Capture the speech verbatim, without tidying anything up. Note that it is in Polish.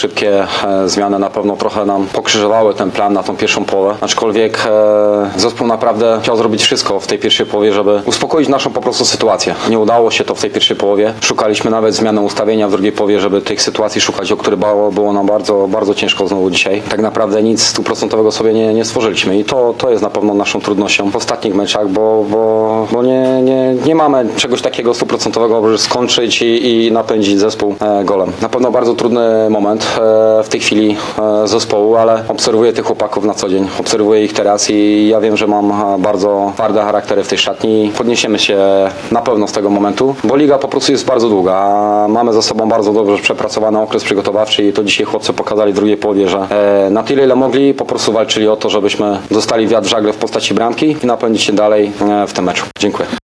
szybkie e, zmiany na pewno trochę nam pokrzyżowały ten plan na tą pierwszą połowę. Aczkolwiek e, zespół naprawdę chciał zrobić wszystko w tej pierwszej połowie, żeby uspokoić naszą po prostu sytuację. Nie udało się to w tej pierwszej połowie. Szukaliśmy nawet zmiany ustawienia w drugiej połowie, żeby tych sytuacji szukać, o które było, było nam bardzo, bardzo ciężko znowu dzisiaj. Tak naprawdę nic stuprocentowego sobie nie, nie stworzyliśmy i to, to jest na pewno naszą trudnością w ostatnich meczach, bo, bo, bo nie, nie, nie mamy czegoś takiego stuprocentowego, żeby skończyć i, i napędzić zespół e, golem. Na pewno bardzo trudny moment e, w tej chwili e, zespołu, ale obserwuję tych chłopaków na co dzień. Obserwuję ich teraz i ja wiem, że mam bardzo twarde charaktery w tej szatni. Podniesiemy się na pewno z tego momentu, bo liga po prostu jest bardzo długa, a mamy za sobą bardzo dobrze przepracowany okres przygotowawczy i to dzisiaj chłopcy pokazali w drugiej połowie, że e, na tyle ile mogli, po prostu walczyli o to, żebyśmy dostali wiatr w żagle w postaci bramki i napędzić się dalej e, w tym meczu. Dziękuję.